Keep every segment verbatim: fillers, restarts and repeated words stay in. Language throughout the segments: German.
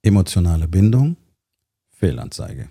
Emotionale Bindung, Fehlanzeige.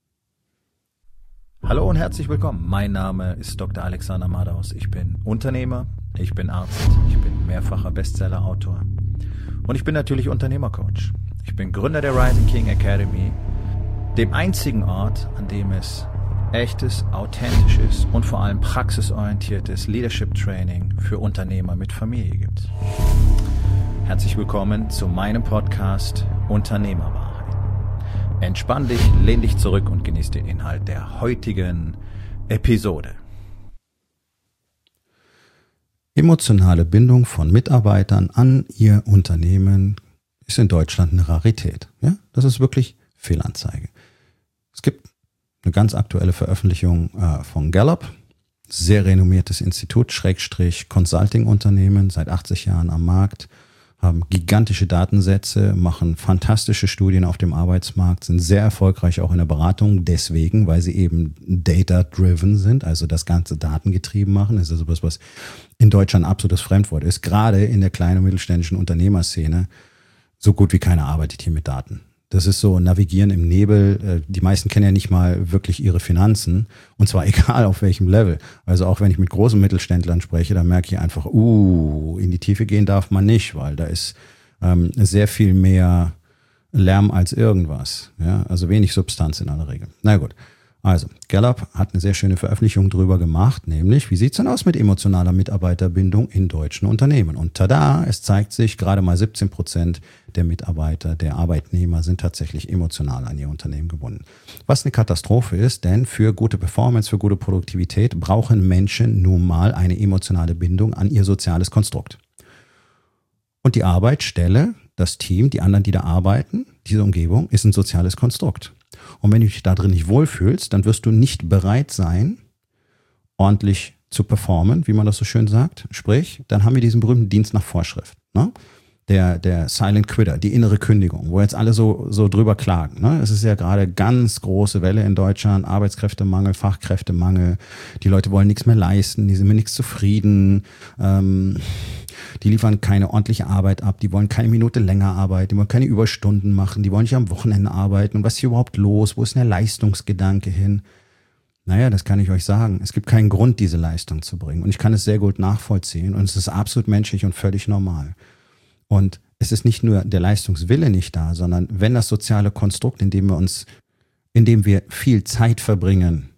Hallo und herzlich willkommen. Mein Name ist Doktor Alexander Madaus. Ich bin Unternehmer, ich bin Arzt, ich bin mehrfacher Bestseller-Autor und ich bin natürlich Unternehmercoach. Ich bin Gründer der Rising King Academy, dem einzigen Ort, an dem es echtes, authentisches und vor allem praxisorientiertes Leadership Training für Unternehmer mit Familie gibt. Herzlich willkommen zu meinem Podcast Unternehmerwahrheit. Entspann dich, lehn dich zurück und genieß den Inhalt der heutigen Episode. Emotionale Bindung von Mitarbeitern an ihr Unternehmen ist in Deutschland eine Rarität. Ja? Das ist wirklich Fehlanzeige. Es gibt eine ganz aktuelle Veröffentlichung äh, von Gallup, sehr renommiertes Institut, Schrägstrich Consulting-Unternehmen, seit achtzig Jahren am Markt, haben gigantische Datensätze, machen fantastische Studien auf dem Arbeitsmarkt, sind sehr erfolgreich auch in der Beratung, deswegen, weil sie eben data-driven sind, also das Ganze datengetrieben machen. Das ist also was, was in Deutschland ein absolutes Fremdwort ist. Gerade in der kleinen und mittelständischen Unternehmerszene, so gut wie keiner arbeitet hier mit Daten. Das ist so Navigieren im Nebel. Die meisten kennen ja nicht mal wirklich ihre Finanzen. Und zwar egal auf welchem Level. Also auch wenn ich mit großen Mittelständlern spreche, dann merke ich einfach, uh, in die Tiefe gehen darf man nicht, weil da ist ähm, sehr viel mehr Lärm als irgendwas. Ja, also wenig Substanz in aller Regel. Na gut. Also, Gallup hat eine sehr schöne Veröffentlichung drüber gemacht, nämlich, wie sieht's denn aus mit emotionaler Mitarbeiterbindung in deutschen Unternehmen? Und tada, es zeigt sich, gerade mal siebzehn Prozent der Mitarbeiter, der Arbeitnehmer sind tatsächlich emotional an ihr Unternehmen gebunden. Was eine Katastrophe ist, denn für gute Performance, für gute Produktivität brauchen Menschen nun mal eine emotionale Bindung an ihr soziales Konstrukt. Und die Arbeitsstelle, das Team, die anderen, die da arbeiten, diese Umgebung ist ein soziales Konstrukt. Und wenn du dich da drin nicht wohlfühlst, dann wirst du nicht bereit sein, ordentlich zu performen, wie man das so schön sagt. Sprich, dann haben wir diesen berühmten Dienst nach Vorschrift. Ne? Der, der Silent Quitter, die innere Kündigung, wo jetzt alle so, so drüber klagen. Ne? Es ist ja gerade ganz große Welle in Deutschland, Arbeitskräftemangel, Fachkräftemangel. Die Leute wollen nichts mehr leisten, die sind mit nichts zufrieden. Ähm, die liefern keine ordentliche Arbeit ab, die wollen keine Minute länger arbeiten, die wollen keine Überstunden machen, die wollen nicht am Wochenende arbeiten. Und was ist hier überhaupt los? Wo ist denn der Leistungsgedanke hin? Naja, das kann ich euch sagen. Es gibt keinen Grund, diese Leistung zu bringen. Und ich kann es sehr gut nachvollziehen. Und es ist absolut menschlich und völlig normal. Und es ist nicht nur der Leistungswille nicht da, sondern wenn das soziale Konstrukt, in dem wir uns, in dem wir viel Zeit verbringen,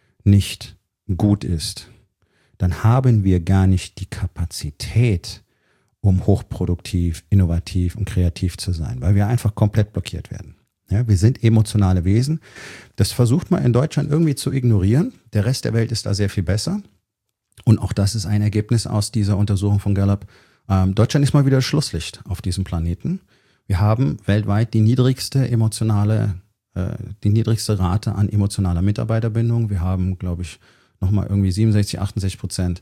nicht gut ist, dann haben wir gar nicht die Kapazität, um hochproduktiv, innovativ und kreativ zu sein, weil wir einfach komplett blockiert werden. Ja, wir sind emotionale Wesen. Das versucht man in Deutschland irgendwie zu ignorieren. Der Rest der Welt ist da sehr viel besser. Und auch das ist ein Ergebnis aus dieser Untersuchung von Gallup. Ähm, Deutschland ist mal wieder Schlusslicht auf diesem Planeten. Wir haben weltweit die niedrigste emotionale, äh, die niedrigste Rate an emotionaler Mitarbeiterbindung. Wir haben, glaube ich, nochmal irgendwie siebenundsechzig, achtundsechzig Prozent,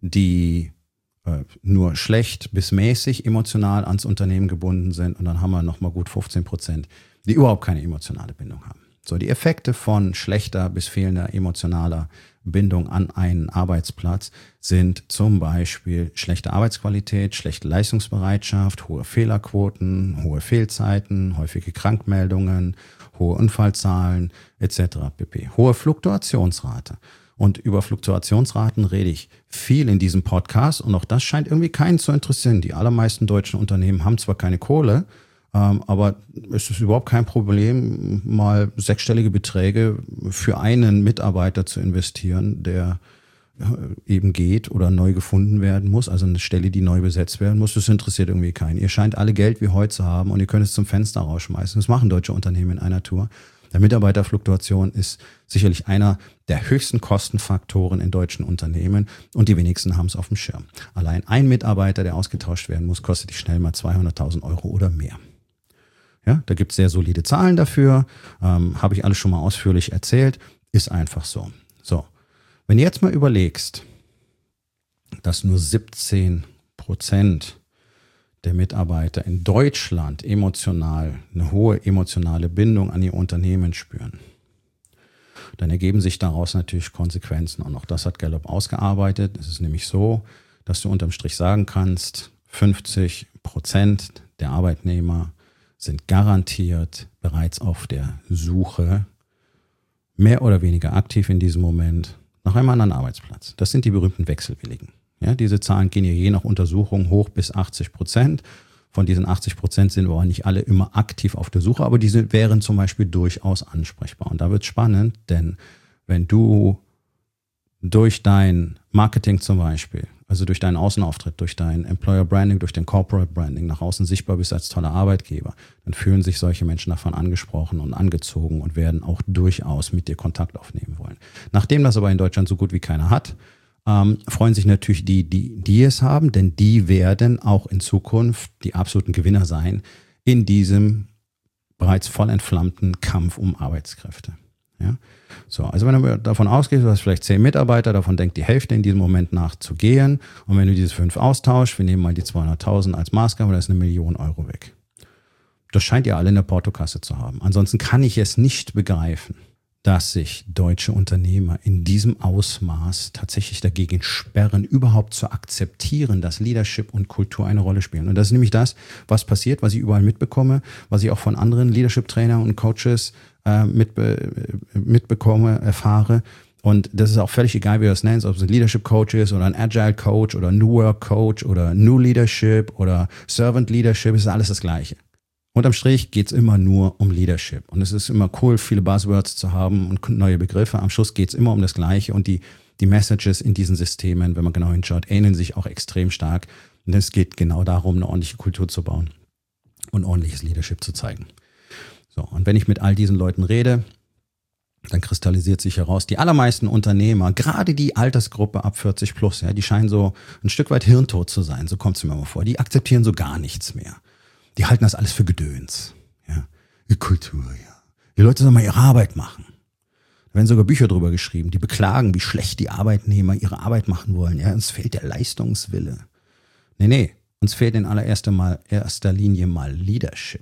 die äh, nur schlecht bis mäßig emotional ans Unternehmen gebunden sind. Und dann haben wir nochmal gut fünfzehn Prozent, die überhaupt keine emotionale Bindung haben. So, die Effekte von schlechter bis fehlender emotionaler Bindung an einen Arbeitsplatz sind zum Beispiel schlechte Arbeitsqualität, schlechte Leistungsbereitschaft, hohe Fehlerquoten, hohe Fehlzeiten, häufige Krankmeldungen, hohe Unfallzahlen et cetera pp. Hohe Fluktuationsrate. Und über Fluktuationsraten rede ich viel in diesem Podcast und auch das scheint irgendwie keinen zu interessieren. Die allermeisten deutschen Unternehmen haben zwar keine Kohle, ähm, aber es ist überhaupt kein Problem, mal sechsstellige Beträge für einen Mitarbeiter zu investieren, der eben geht oder neu gefunden werden muss, also eine Stelle, die neu besetzt werden muss. Das interessiert irgendwie keinen. Ihr scheint alle Geld wie heute zu haben und ihr könnt es zum Fenster rausschmeißen. Das machen deutsche Unternehmen in einer Tour. Der Mitarbeiterfluktuation ist sicherlich einer der höchsten Kostenfaktoren in deutschen Unternehmen und die wenigsten haben es auf dem Schirm. Allein ein Mitarbeiter, der ausgetauscht werden muss, kostet dich schnell mal zweihunderttausend Euro oder mehr. Ja, da gibt es sehr solide Zahlen dafür, ähm, habe ich alles schon mal ausführlich erzählt, ist einfach so. So, wenn du jetzt mal überlegst, dass nur siebzehn Prozent der Mitarbeiter in Deutschland emotional, eine hohe emotionale Bindung an ihr Unternehmen spüren, dann ergeben sich daraus natürlich Konsequenzen. Und auch das hat Gallup ausgearbeitet. Es ist nämlich so, dass du unterm Strich sagen kannst, fünfzig Prozent der Arbeitnehmer sind garantiert bereits auf der Suche, mehr oder weniger aktiv in diesem Moment, nach einem anderen Arbeitsplatz. Das sind die berühmten Wechselwilligen. Ja, diese Zahlen gehen ja je nach Untersuchung hoch bis achtzig Prozent. Von diesen achtzig Prozent sind aber nicht alle immer aktiv auf der Suche, aber diese wären zum Beispiel durchaus ansprechbar. Und da wird es spannend, denn wenn du durch dein Marketing zum Beispiel, also durch deinen Außenauftritt, durch dein Employer Branding, durch dein Corporate Branding nach außen sichtbar bist als toller Arbeitgeber, dann fühlen sich solche Menschen davon angesprochen und angezogen und werden auch durchaus mit dir Kontakt aufnehmen wollen. Nachdem das aber in Deutschland so gut wie keiner hat, ähm, freuen sich natürlich die, die, die es haben, denn die werden auch in Zukunft die absoluten Gewinner sein in diesem bereits voll entflammten Kampf um Arbeitskräfte. Ja? So, also wenn du davon ausgehst, du hast vielleicht zehn Mitarbeiter, davon denkt die Hälfte in diesem Moment nach zu gehen. Und wenn du diese fünf austauschst, wir nehmen mal die zweihunderttausend als Maßgabe, da ist eine Million Euro weg. Das scheint ihr alle in der Portokasse zu haben. Ansonsten kann ich es nicht begreifen, dass sich deutsche Unternehmer in diesem Ausmaß tatsächlich dagegen sperren, überhaupt zu akzeptieren, dass Leadership und Kultur eine Rolle spielen. Und das ist nämlich das, was passiert, was ich überall mitbekomme, was ich auch von anderen Leadership-Trainern und Coaches äh, mitbe- mitbekomme, erfahre. Und das ist auch völlig egal, wie du das nennst, ob es ein Leadership-Coach ist oder ein Agile-Coach oder New Work-Coach oder New Leadership oder Servant Leadership, ist alles das Gleiche. Unterm Strich geht es immer nur um Leadership. Und es ist immer cool, viele Buzzwords zu haben und neue Begriffe. Am Schluss geht es immer um das Gleiche. Und die, die Messages in diesen Systemen, wenn man genau hinschaut, ähneln sich auch extrem stark. Und es geht genau darum, eine ordentliche Kultur zu bauen und ordentliches Leadership zu zeigen. So, und wenn ich mit all diesen Leuten rede, dann kristallisiert sich heraus, die allermeisten Unternehmer, gerade die Altersgruppe ab vierzig plus, ja, die scheinen so ein Stück weit hirntot zu sein, so kommt es mir mal vor. Die akzeptieren so gar nichts mehr. Die halten das alles für Gedöns. Ja, die Kultur, ja. Die Leute sollen mal ihre Arbeit machen. Da werden sogar Bücher drüber geschrieben, die beklagen, wie schlecht die Arbeitnehmer ihre Arbeit machen wollen. Ja, uns fehlt der Leistungswille. Nee, nee, uns fehlt in allererster mal, erster Linie mal Leadership.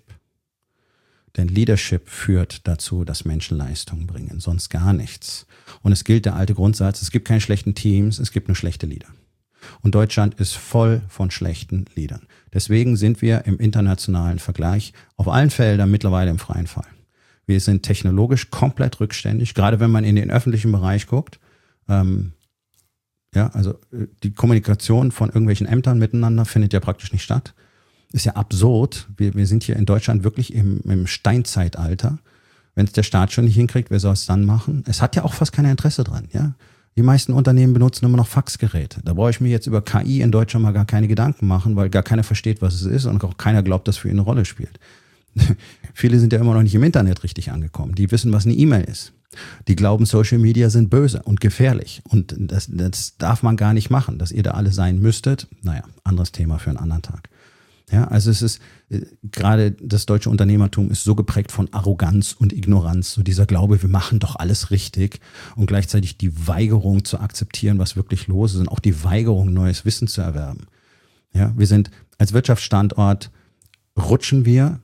Denn Leadership führt dazu, dass Menschen Leistung bringen, sonst gar nichts. Und es gilt der alte Grundsatz, es gibt keine schlechten Teams, es gibt nur schlechte Leader. Und Deutschland ist voll von schlechten Leadern. Deswegen sind wir im internationalen Vergleich auf allen Feldern mittlerweile im freien Fall. Wir sind technologisch komplett rückständig, gerade wenn man in den öffentlichen Bereich guckt. Ähm, ja, also die Kommunikation von irgendwelchen Ämtern miteinander findet ja praktisch nicht statt. Ist ja absurd. Wir, wir sind hier in Deutschland wirklich im, im Steinzeitalter. Wenn es der Staat schon nicht hinkriegt, wer soll es dann machen? Es hat ja auch fast kein Interesse dran, ja. Die meisten Unternehmen benutzen immer noch Faxgeräte. Da brauche ich mir jetzt über K I in Deutschland mal gar keine Gedanken machen, weil gar keiner versteht, was es ist und auch keiner glaubt, dass für ihn eine Rolle spielt. Viele sind ja immer noch nicht im Internet richtig angekommen. Die wissen, was eine E-Mail ist. Die glauben, Social Media sind böse und gefährlich. Und das, das darf man gar nicht machen, dass ihr da alle sein müsstet. Naja, anderes Thema für einen anderen Tag. Ja, also es ist, äh, gerade das deutsche Unternehmertum ist so geprägt von Arroganz und Ignoranz, so dieser Glaube, wir machen doch alles richtig und gleichzeitig die Weigerung zu akzeptieren, was wirklich los ist und auch die Weigerung, neues Wissen zu erwerben. Ja, wir sind als Wirtschaftsstandort, rutschen wir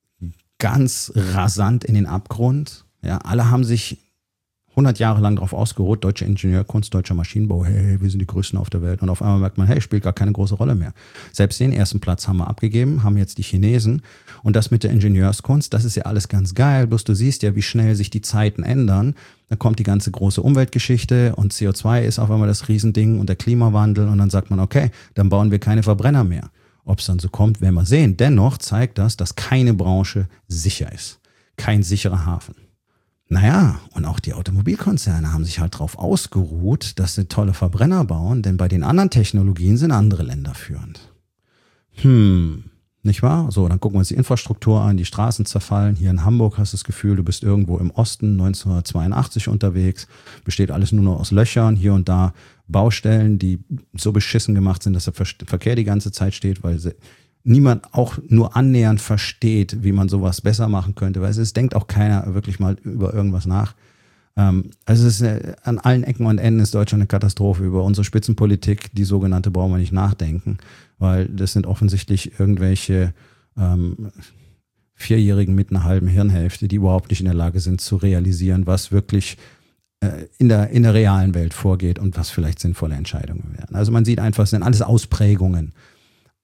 ganz rasant in den Abgrund. Ja, alle haben sich hundert Jahre lang darauf ausgeruht, deutsche Ingenieurkunst, deutscher Maschinenbau, hey, wir sind die Größten auf der Welt. Und auf einmal merkt man, hey, spielt gar keine große Rolle mehr. Selbst den ersten Platz haben wir abgegeben, haben jetzt die Chinesen. Und das mit der Ingenieurskunst, das ist ja alles ganz geil. Bloß du siehst ja, wie schnell sich die Zeiten ändern. Dann kommt die ganze große Umweltgeschichte und C O zwei ist auf einmal das Riesending und der Klimawandel. Und dann sagt man, okay, dann bauen wir keine Verbrenner mehr. Ob es dann so kommt, werden wir sehen. Dennoch zeigt das, dass keine Branche sicher ist. Kein sicherer Hafen. Naja, und auch die Automobilkonzerne haben sich halt drauf ausgeruht, dass sie tolle Verbrenner bauen, denn bei den anderen Technologien sind andere Länder führend. Hm, nicht wahr? So, dann gucken wir uns die Infrastruktur an, die Straßen zerfallen. Hier in Hamburg hast du das Gefühl, du bist irgendwo im Osten neunzehnhundertzweiundachtzig unterwegs. Besteht alles nur noch aus Löchern, hier und da Baustellen, die so beschissen gemacht sind, dass der Verkehr die ganze Zeit steht, weil sie niemand auch nur annähernd versteht, wie man sowas besser machen könnte, weil es denkt auch keiner wirklich mal über irgendwas nach. Ähm, also es ist an allen Ecken und Enden ist Deutschland eine Katastrophe. Über unsere Spitzenpolitik, die sogenannte, brauchen wir nicht nachdenken, weil das sind offensichtlich irgendwelche ähm, Vierjährigen mit einer halben Hirnhälfte, die überhaupt nicht in der Lage sind zu realisieren, was wirklich äh, in der, in der realen Welt vorgeht und was vielleicht sinnvolle Entscheidungen werden. Also man sieht einfach, es sind alles Ausprägungen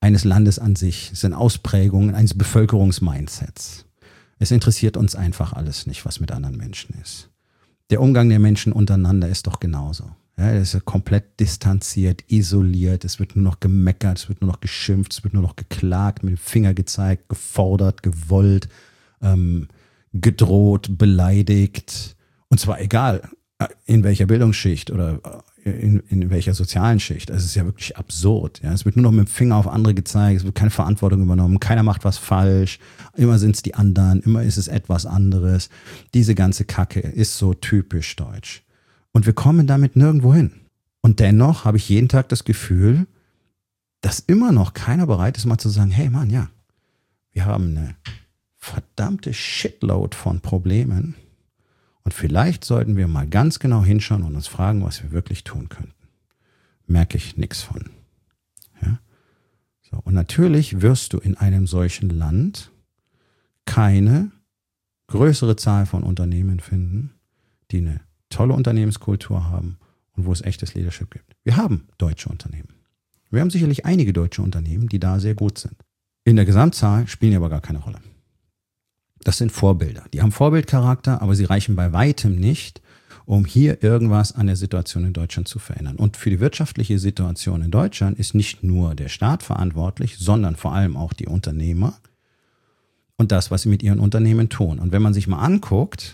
eines Landes an sich, es sind Ausprägungen eines Bevölkerungsmindsets. Es interessiert uns einfach alles nicht, was mit anderen Menschen ist. Der Umgang der Menschen untereinander ist doch genauso. Ja, es ist komplett distanziert, isoliert, es wird nur noch gemeckert, es wird nur noch geschimpft, es wird nur noch geklagt, mit dem Finger gezeigt, gefordert, gewollt, ähm, gedroht, beleidigt. Und zwar egal, in welcher Bildungsschicht oder in, in welcher sozialen Schicht. Es ist ja wirklich absurd. Ja. Es wird nur noch mit dem Finger auf andere gezeigt, es wird keine Verantwortung übernommen, keiner macht was falsch, immer sind es die anderen, immer ist es etwas anderes. Diese ganze Kacke ist so typisch deutsch. Und wir kommen damit nirgendwo hin. Und dennoch habe ich jeden Tag das Gefühl, dass immer noch keiner bereit ist, mal zu sagen, hey Mann, ja, wir haben eine verdammte Shitload von Problemen und vielleicht sollten wir mal ganz genau hinschauen und uns fragen, was wir wirklich tun könnten. Merke ich nichts von. Ja? So, und natürlich wirst du in einem solchen Land keine größere Zahl von Unternehmen finden, die eine tolle Unternehmenskultur haben und wo es echtes Leadership gibt. Wir haben deutsche Unternehmen. Wir haben sicherlich einige deutsche Unternehmen, die da sehr gut sind. In der Gesamtzahl spielen die aber gar keine Rolle. Das sind Vorbilder. Die haben Vorbildcharakter, aber sie reichen bei weitem nicht, um hier irgendwas an der Situation in Deutschland zu verändern. Und für die wirtschaftliche Situation in Deutschland ist nicht nur der Staat verantwortlich, sondern vor allem auch die Unternehmer und das, was sie mit ihren Unternehmen tun. Und wenn man sich mal anguckt,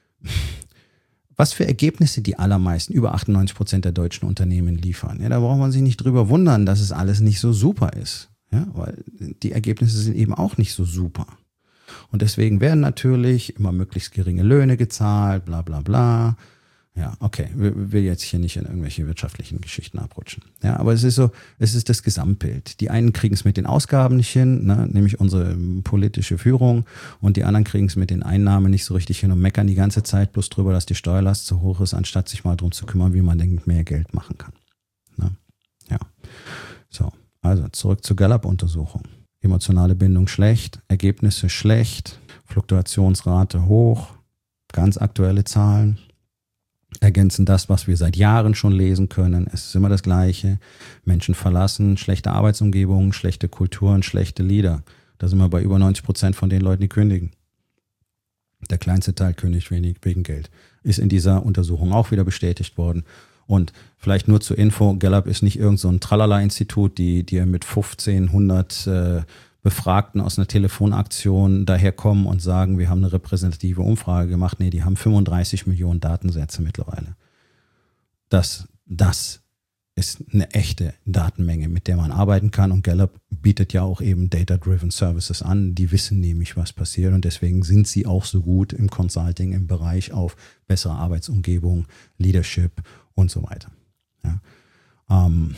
was für Ergebnisse die allermeisten, über achtundneunzig Prozent der deutschen Unternehmen liefern. Ja, da braucht man sich nicht drüber wundern, dass es alles nicht so super ist. Ja, weil die Ergebnisse sind eben auch nicht so super. Und deswegen werden natürlich immer möglichst geringe Löhne gezahlt, bla bla bla. Ja, okay, will jetzt hier nicht in irgendwelche wirtschaftlichen Geschichten abrutschen. Ja, aber es ist so, es ist das Gesamtbild. Die einen kriegen es mit den Ausgaben nicht hin, ne, nämlich unsere politische Führung, und die anderen kriegen es mit den Einnahmen nicht so richtig hin und meckern die ganze Zeit bloß drüber, dass die Steuerlast zu hoch ist, anstatt sich mal drum zu kümmern, wie man denn mehr Geld machen kann. Ne? Ja, so, also zurück zur Gallup-Untersuchung. Emotionale Bindung schlecht, Ergebnisse schlecht, Fluktuationsrate hoch, ganz aktuelle Zahlen. Ergänzen das, was wir seit Jahren schon lesen können. Es ist immer das Gleiche. Menschen verlassen, schlechte Arbeitsumgebungen, schlechte Kulturen, schlechte Leader. Da sind wir bei über neunzig Prozent von den Leuten, die kündigen. Der kleinste Teil kündigt wenig wegen Geld. Ist in dieser Untersuchung auch wieder bestätigt worden. Und vielleicht nur zur Info, Gallup ist nicht irgend so ein Tralala-Institut, die dir mit fünfzehn, hundert äh, Befragten aus einer Telefonaktion daherkommen und sagen, wir haben eine repräsentative Umfrage gemacht. Nee, die haben fünfunddreißig Millionen Datensätze mittlerweile. Das, das ist eine echte Datenmenge, mit der man arbeiten kann. Und Gallup bietet ja auch eben Data-Driven Services an. Die wissen nämlich, was passiert. Und deswegen sind sie auch so gut im Consulting, im Bereich auf bessere Arbeitsumgebung, Leadership und so weiter. Ja. Ähm,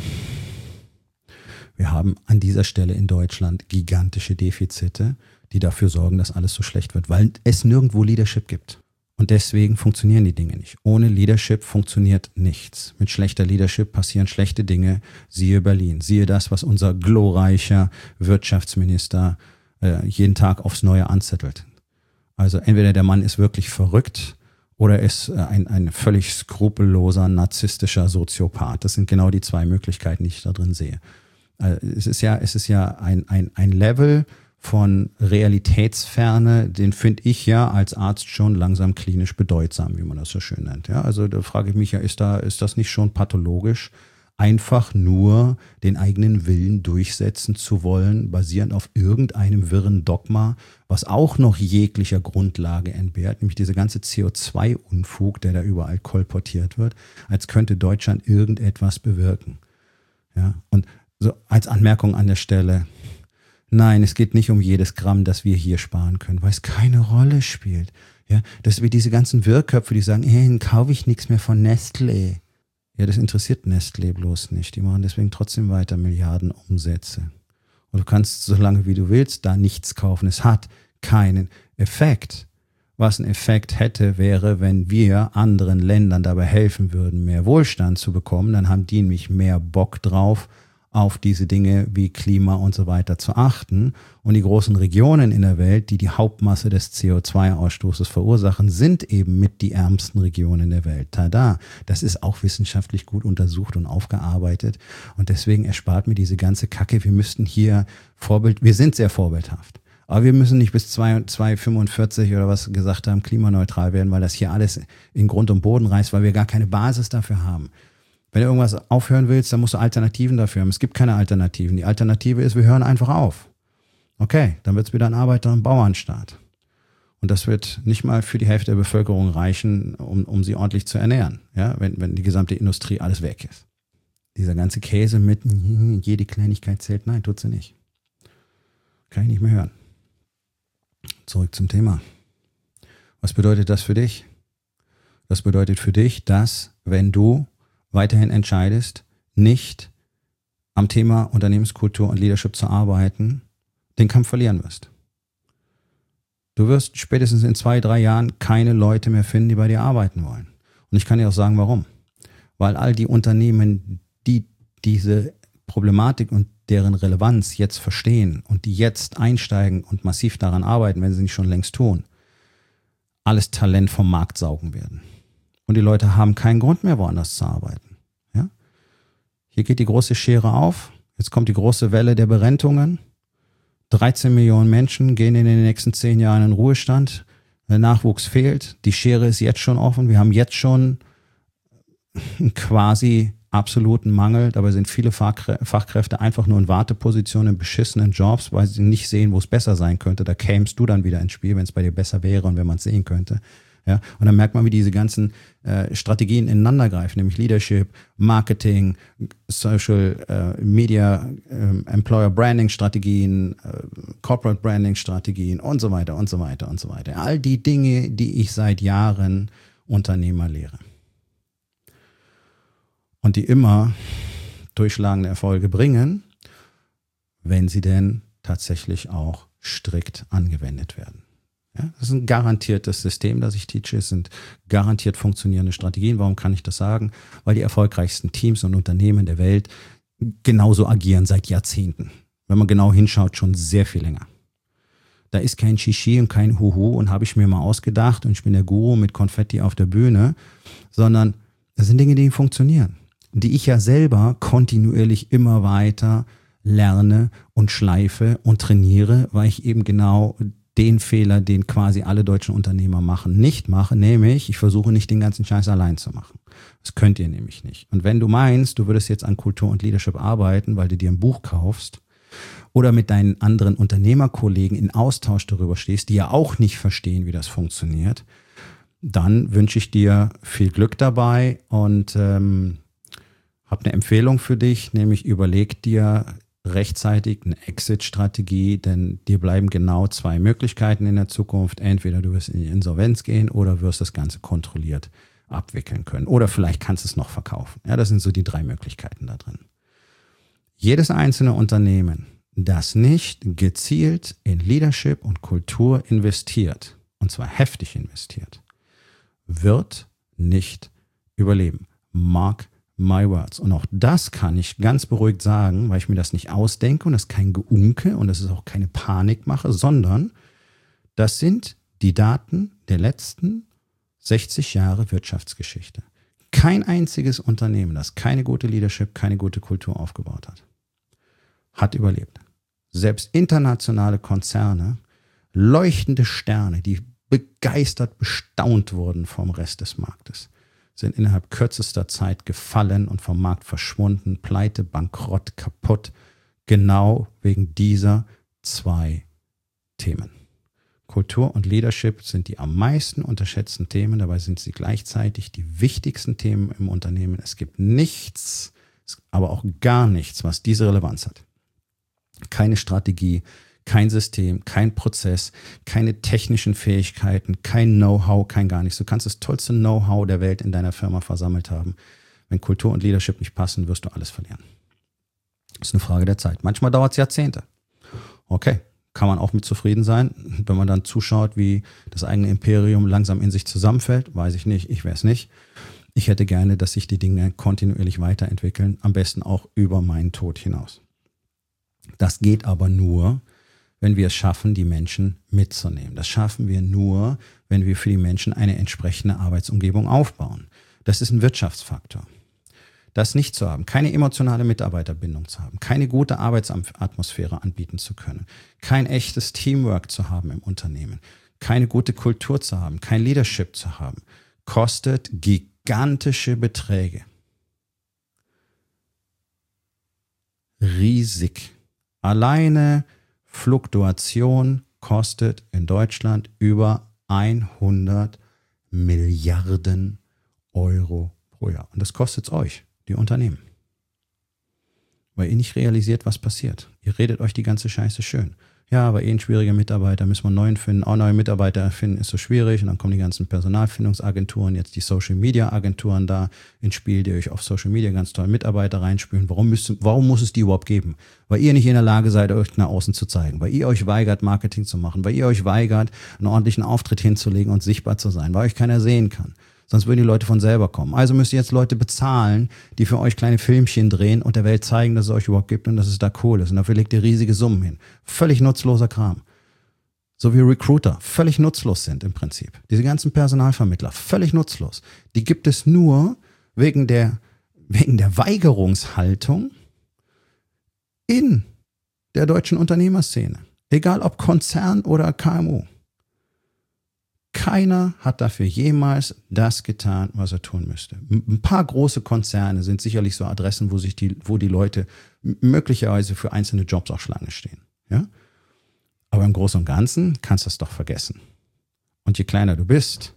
Wir haben an dieser Stelle in Deutschland gigantische Defizite, die dafür sorgen, dass alles so schlecht wird, weil es nirgendwo Leadership gibt. Und deswegen funktionieren die Dinge nicht. Ohne Leadership funktioniert nichts. Mit schlechter Leadership passieren schlechte Dinge. Siehe Berlin. Siehe das, was unser glorreicher Wirtschaftsminister äh, jeden Tag aufs Neue anzettelt. Also entweder der Mann ist wirklich verrückt oder ist äh, ein, ein völlig skrupelloser, narzisstischer Soziopath. Das sind genau die zwei Möglichkeiten, die ich da drin sehe. Es ist ja, es ist ja ein, ein, ein Level von Realitätsferne, den finde ich ja als Arzt schon langsam klinisch bedeutsam, wie man das so schön nennt. Ja, also da frage ich mich ja, ist da, ist das nicht schon pathologisch, einfach nur den eigenen Willen durchsetzen zu wollen, basierend auf irgendeinem wirren Dogma, was auch noch jeglicher Grundlage entbehrt, nämlich diese ganze C O zwei Unfug, der da überall kolportiert wird, als könnte Deutschland irgendetwas bewirken. Ja, und so als Anmerkung an der Stelle, nein, es geht nicht um jedes Gramm, das wir hier sparen können, weil es keine Rolle spielt. Ja, das ist wie diese ganzen Wirrköpfe, die sagen, hey, dann kaufe ich nichts mehr von Nestlé. Ja, das interessiert Nestlé bloß nicht. Die machen deswegen trotzdem weiter Milliarden Umsätze. Und du kannst so lange wie du willst da nichts kaufen. Es hat keinen Effekt. Was ein Effekt hätte, wäre, wenn wir anderen Ländern dabei helfen würden, mehr Wohlstand zu bekommen, dann haben die nämlich mehr Bock drauf, auf diese Dinge wie Klima und so weiter zu achten. Und die großen Regionen in der Welt, die die Hauptmasse des C O zwei Ausstoßes verursachen, sind eben mit die ärmsten Regionen der Welt. Tada! Das ist auch wissenschaftlich gut untersucht und aufgearbeitet. Und deswegen erspart mir diese ganze Kacke. Wir müssten hier Vorbild, wir sind sehr vorbildhaft. Aber wir müssen nicht bis zweitausendfünfundvierzig oder was gesagt haben, klimaneutral werden, weil das hier alles in Grund und Boden reißt, weil wir gar keine Basis dafür haben. Wenn du irgendwas aufhören willst, dann musst du Alternativen dafür haben. Es gibt keine Alternativen. Die Alternative ist, wir hören einfach auf. Okay, dann wird es wieder ein Arbeiter- und Bauernstaat. Und das wird nicht mal für die Hälfte der Bevölkerung reichen, um, um sie ordentlich zu ernähren, ja, wenn, wenn die gesamte Industrie alles weg ist. Dieser ganze Käse mit jede Kleinigkeit zählt, nein, tut sie nicht. Kann ich nicht mehr hören. Zurück zum Thema. Was bedeutet das für dich? Das bedeutet für dich, dass, wenn du weiterhin entscheidest, nicht am Thema Unternehmenskultur und Leadership zu arbeiten, den Kampf verlieren wirst. Du wirst spätestens in zwei, drei Jahren keine Leute mehr finden, die bei dir arbeiten wollen. Und ich kann dir auch sagen, warum. Weil all die Unternehmen, die diese Problematik und deren Relevanz jetzt verstehen und die jetzt einsteigen und massiv daran arbeiten, wenn sie nicht schon längst tun, alles Talent vom Markt saugen werden. Und die Leute haben keinen Grund mehr, woanders zu arbeiten. Ja? Hier geht die große Schere auf. Jetzt kommt die große Welle der Berentungen. dreizehn Millionen Menschen gehen in den nächsten zehn Jahren in Ruhestand. Der Nachwuchs fehlt. Die Schere ist jetzt schon offen. Wir haben jetzt schon quasi absoluten Mangel. Dabei sind viele Fachkräfte einfach nur in Wartepositionen, in beschissenen Jobs, weil sie nicht sehen, wo es besser sein könnte. Da kämst du dann wieder ins Spiel, wenn es bei dir besser wäre und wenn man es sehen könnte. Ja, und dann merkt man, wie diese ganzen äh, Strategien ineinander greifen, nämlich Leadership, Marketing, Social äh, Media, äh, Employer Branding Strategien, äh, Corporate Branding Strategien und so weiter und so weiter und so weiter. All die Dinge, die ich seit Jahren Unternehmer lehre. Und die immer durchschlagende Erfolge bringen, wenn sie denn tatsächlich auch strikt angewendet werden. Ja, das ist ein garantiertes System, das ich teache. Es sind garantiert funktionierende Strategien. Warum kann ich das sagen? Weil die erfolgreichsten Teams und Unternehmen der Welt genauso agieren seit Jahrzehnten. Wenn man genau hinschaut, schon sehr viel länger. Da ist kein Shishi und kein Huhu und habe ich mir mal ausgedacht und ich bin der Guru mit Konfetti auf der Bühne, sondern das sind Dinge, die funktionieren, die ich ja selber kontinuierlich immer weiter lerne und schleife und trainiere, weil ich eben genau den Fehler, den quasi alle deutschen Unternehmer machen, nicht mache, nämlich ich versuche nicht den ganzen Scheiß allein zu machen. Das könnt ihr nämlich nicht. Und wenn du meinst, du würdest jetzt an Kultur und Leadership arbeiten, weil du dir ein Buch kaufst oder mit deinen anderen Unternehmerkollegen in Austausch darüber stehst, die ja auch nicht verstehen, wie das funktioniert, dann wünsche ich dir viel Glück dabei und ähm, habe eine Empfehlung für dich, nämlich überleg dir rechtzeitig eine Exit-Strategie, denn dir bleiben genau zwei Möglichkeiten in der Zukunft. Entweder du wirst in die Insolvenz gehen oder wirst das Ganze kontrolliert abwickeln können. Oder vielleicht kannst du es noch verkaufen. Ja, das sind so die drei Möglichkeiten da drin. Jedes einzelne Unternehmen, das nicht gezielt in Leadership und Kultur investiert, und zwar heftig investiert, wird nicht überleben. Mark my words. Und auch das kann ich ganz beruhigt sagen, weil ich mir das nicht ausdenke und das ist kein Geunke und das ist auch keine Panikmache, sondern das sind die Daten der letzten sechzig Jahre Wirtschaftsgeschichte. Kein einziges Unternehmen, das keine gute Leadership, keine gute Kultur aufgebaut hat, hat überlebt. Selbst internationale Konzerne, leuchtende Sterne, die begeistert bestaunt wurden vom Rest des Marktes, sind innerhalb kürzester Zeit gefallen und vom Markt verschwunden, pleite, bankrott, kaputt, genau wegen dieser zwei Themen. Kultur und Leadership sind die am meisten unterschätzten Themen, dabei sind sie gleichzeitig die wichtigsten Themen im Unternehmen. Es gibt nichts, aber auch gar nichts, was diese Relevanz hat. Keine Strategie, kein System, kein Prozess, keine technischen Fähigkeiten, kein Know-how, kein gar nichts. Du kannst das tollste Know-how der Welt in deiner Firma versammelt haben. Wenn Kultur und Leadership nicht passen, wirst du alles verlieren. Das ist eine Frage der Zeit. Manchmal dauert es Jahrzehnte. Okay, kann man auch mit zufrieden sein. Wenn man dann zuschaut, wie das eigene Imperium langsam in sich zusammenfällt, weiß ich nicht, ich wäre es nicht. Ich hätte gerne, dass sich die Dinge kontinuierlich weiterentwickeln, am besten auch über meinen Tod hinaus. Das geht aber nur, wenn wir es schaffen, die Menschen mitzunehmen. Das schaffen wir nur, wenn wir für die Menschen eine entsprechende Arbeitsumgebung aufbauen. Das ist ein Wirtschaftsfaktor. Das nicht zu haben, keine emotionale Mitarbeiterbindung zu haben, keine gute Arbeitsatmosphäre anbieten zu können, kein echtes Teamwork zu haben im Unternehmen, keine gute Kultur zu haben, kein Leadership zu haben, kostet gigantische Beträge. Riesig. Alleine Fluktuation kostet in Deutschland über hundert Milliarden Euro pro Jahr. Und das kostet es euch, die Unternehmen. Weil ihr nicht realisiert, was passiert. Ihr redet euch die ganze Scheiße schön. Ja, aber eh ein schwieriger Mitarbeiter, müssen wir einen neuen finden. Auch neue Mitarbeiter finden ist so schwierig. Und dann kommen die ganzen Personalfindungsagenturen, jetzt die Social-Media-Agenturen da ins Spiel, die euch auf Social Media ganz toll Mitarbeiter reinspülen. Warum, müsst, warum muss es die überhaupt geben? Weil ihr nicht in der Lage seid, euch nach außen zu zeigen. Weil ihr euch weigert, Marketing zu machen. Weil ihr euch weigert, einen ordentlichen Auftritt hinzulegen und sichtbar zu sein. Weil euch keiner sehen kann. Sonst würden die Leute von selber kommen. Also müsst ihr jetzt Leute bezahlen, die für euch kleine Filmchen drehen und der Welt zeigen, dass es euch überhaupt gibt und dass es da cool ist. Und dafür legt ihr riesige Summen hin. Völlig nutzloser Kram. So wie Recruiter völlig nutzlos sind im Prinzip. Diese ganzen Personalvermittler, völlig nutzlos. Die gibt es nur wegen der, wegen der Weigerungshaltung in der deutschen Unternehmerszene. Egal ob Konzern oder K M U. Keiner hat dafür jemals das getan, was er tun müsste. Ein paar große Konzerne sind sicherlich so Adressen, wo sich die, wo die Leute möglicherweise für einzelne Jobs auch Schlange stehen. Ja? Aber im Großen und Ganzen kannst du das doch vergessen. Und je kleiner du bist,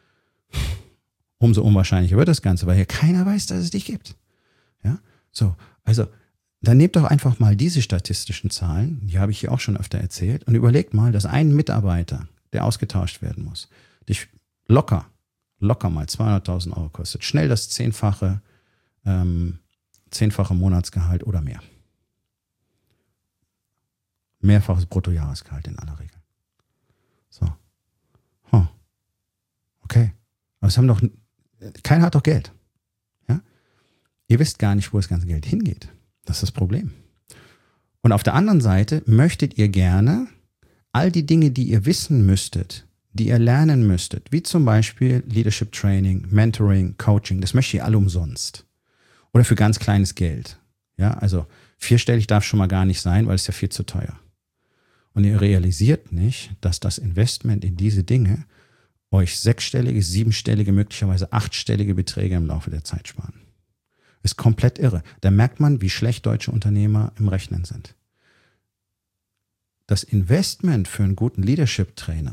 umso unwahrscheinlicher wird das Ganze, weil hier keiner weiß, dass es dich gibt. Ja? So, also dann nehmt doch einfach mal diese statistischen Zahlen, die habe ich hier auch schon öfter erzählt, und überlegt mal, dass ein Mitarbeiter, der ausgetauscht werden muss, dich locker, locker mal zweihunderttausend Euro kostet. Schnell das zehnfache, ähm, zehnfache Monatsgehalt oder mehr. Mehrfaches Bruttojahresgehalt in aller Regel. So. Huh. Okay. Aber es haben doch, keiner hat doch Geld. Ja? Ihr wisst gar nicht, wo das ganze Geld hingeht. Das ist das Problem. Und auf der anderen Seite möchtet ihr gerne all die Dinge, die ihr wissen müsstet, die ihr lernen müsstet, wie zum Beispiel Leadership Training, Mentoring, Coaching, das möchtet ihr alle umsonst. Oder für ganz kleines Geld. Ja, also vierstellig darf schon mal gar nicht sein, weil es ja viel zu teuer. Und ihr realisiert nicht, dass das Investment in diese Dinge euch sechsstellige, siebenstellige, möglicherweise achtstellige Beträge im Laufe der Zeit sparen. Ist komplett irre. Da merkt man, wie schlecht deutsche Unternehmer im Rechnen sind. Das Investment für einen guten Leadership-Trainer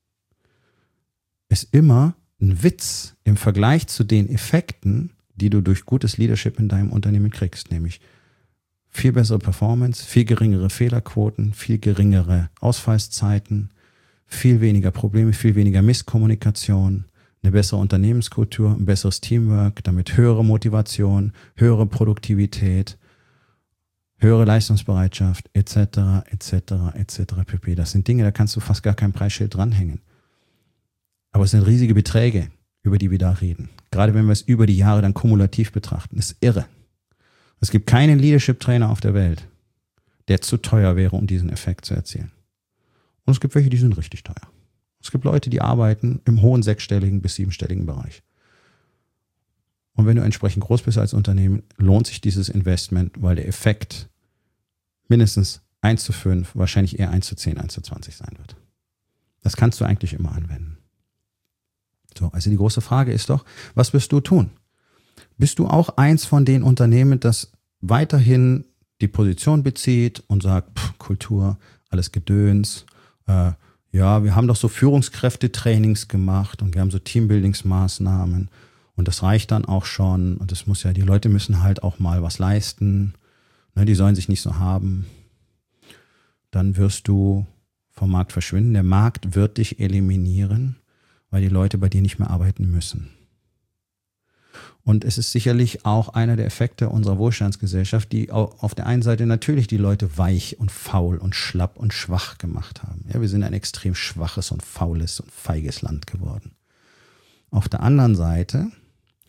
ist immer ein Witz im Vergleich zu den Effekten, die du durch gutes Leadership in deinem Unternehmen kriegst, nämlich viel bessere Performance, viel geringere Fehlerquoten, viel geringere Ausfallszeiten, viel weniger Probleme, viel weniger Misskommunikation, eine bessere Unternehmenskultur, ein besseres Teamwork, damit höhere Motivation, höhere Produktivität, höhere Leistungsbereitschaft, et cetera, et cetera, et cetera pp. Das sind Dinge, da kannst du fast gar kein Preisschild dranhängen. Aber es sind riesige Beträge, über die wir da reden. Gerade wenn wir es über die Jahre dann kumulativ betrachten. Das ist irre. Es gibt keinen Leadership-Trainer auf der Welt, der zu teuer wäre, um diesen Effekt zu erzielen. Und es gibt welche, die sind richtig teuer. Es gibt Leute, die arbeiten im hohen sechsstelligen bis siebenstelligen Bereich. Und wenn du entsprechend groß bist als Unternehmen, lohnt sich dieses Investment, weil der Effekt mindestens eins zu fünf, wahrscheinlich eher eins zu zehn, eins zu zwanzig sein wird. Das kannst du eigentlich immer anwenden. So, also die große Frage ist doch, was wirst du tun? Bist du auch eins von den Unternehmen, das weiterhin die Position bezieht und sagt, pff, Kultur, alles Gedöns, äh, ja, wir haben doch so Führungskräftetrainings gemacht und wir haben so Teambuildingsmaßnahmen und das reicht dann auch schon und das muss ja, die Leute müssen halt auch mal was leisten, ne, die sollen sich nicht so haben. Dann wirst du vom Markt verschwinden. Der Markt wird dich eliminieren, weil die Leute bei dir nicht mehr arbeiten müssen. Und es ist sicherlich auch einer der Effekte unserer Wohlstandsgesellschaft, die auf der einen Seite natürlich die Leute weich und faul und schlapp und schwach gemacht haben. Ja, wir sind ein extrem schwaches und faules und feiges Land geworden. Auf der anderen Seite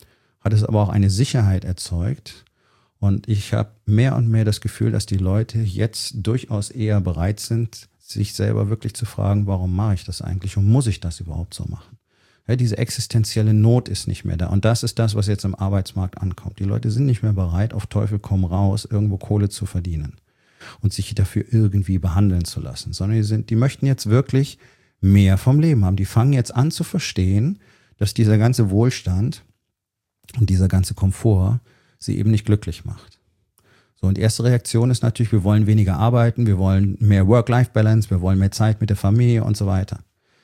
hat es aber auch eine Sicherheit erzeugt. Und ich habe mehr und mehr das Gefühl, dass die Leute jetzt durchaus eher bereit sind, sich selber wirklich zu fragen, warum mache ich das eigentlich und muss ich das überhaupt so machen? Ja, diese existenzielle Not ist nicht mehr da. Und das ist das, was jetzt im Arbeitsmarkt ankommt. Die Leute sind nicht mehr bereit, auf Teufel komm raus, irgendwo Kohle zu verdienen und sich dafür irgendwie behandeln zu lassen, sondern die sind, die möchten jetzt wirklich mehr vom Leben haben. Die fangen jetzt an zu verstehen, dass dieser ganze Wohlstand und dieser ganze Komfort sie eben nicht glücklich macht. So, und die erste Reaktion ist natürlich, wir wollen weniger arbeiten, wir wollen mehr Work-Life-Balance, wir wollen mehr Zeit mit der Familie und so weiter.